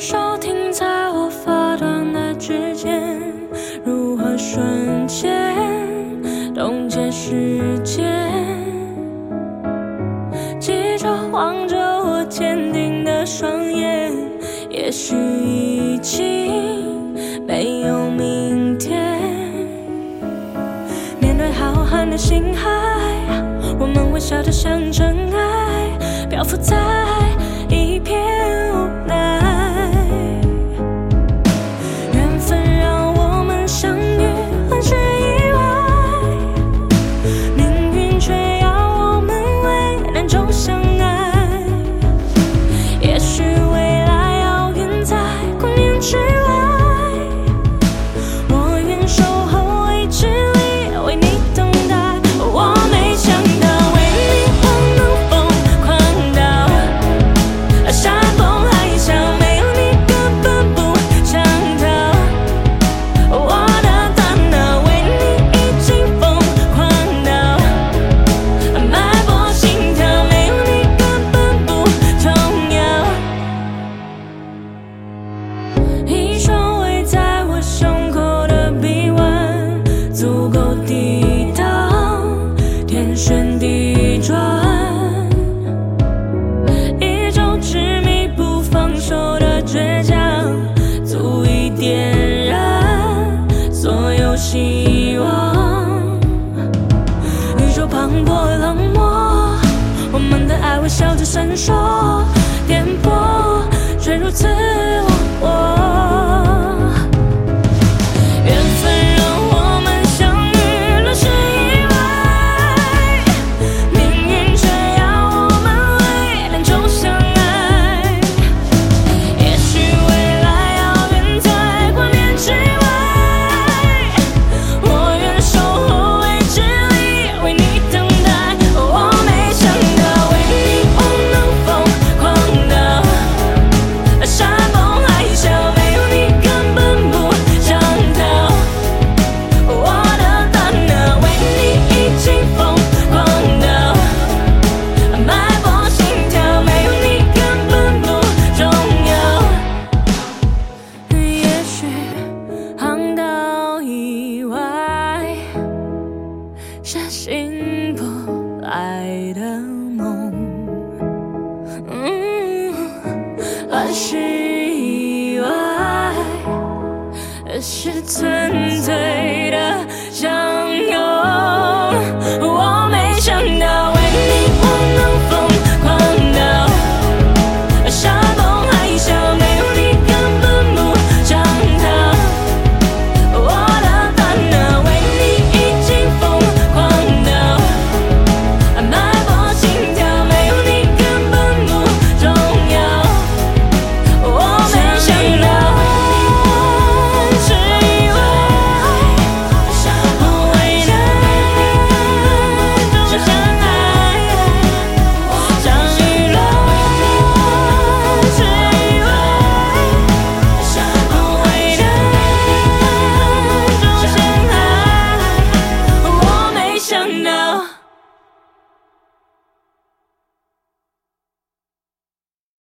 手停在我发端的指尖，如何瞬间冻结时间？记着望着我坚定的双眼，也许已经没有明天。面对浩瀚的星海，我们微笑得像尘埃，漂浮在一片无奈。缘分让我们相遇，很是意外，命运却要我们为难中相爱。也许未来遥远在光年之外，我愿守候未知里为你等待。我没想到为你我能疯狂到山崩海啸，没有你根本不想逃。我的大脑为你已经疯狂到脉搏心跳，没有你根本不重要。一双围在我胸口的臂弯，足够抵挡天旋地转。一种执迷不放手的倔强，足以点燃所有希望。宇宙磅礴冷漠，我们的爱微笑着闪烁，颠簸却如此活泼。缘分让我们相遇，乱世意外，命运却要我们为难中相爱。也许未来遥远在光年之外，我愿守候未知里为你等待。我没想到为你我能疯狂到山崩海啸，没有你根本不想逃。我的大脑为你已经疯狂到脉搏心跳，没有你根本不重要。也许航道以外是醒不来的梦，乱世意外是纯粹的想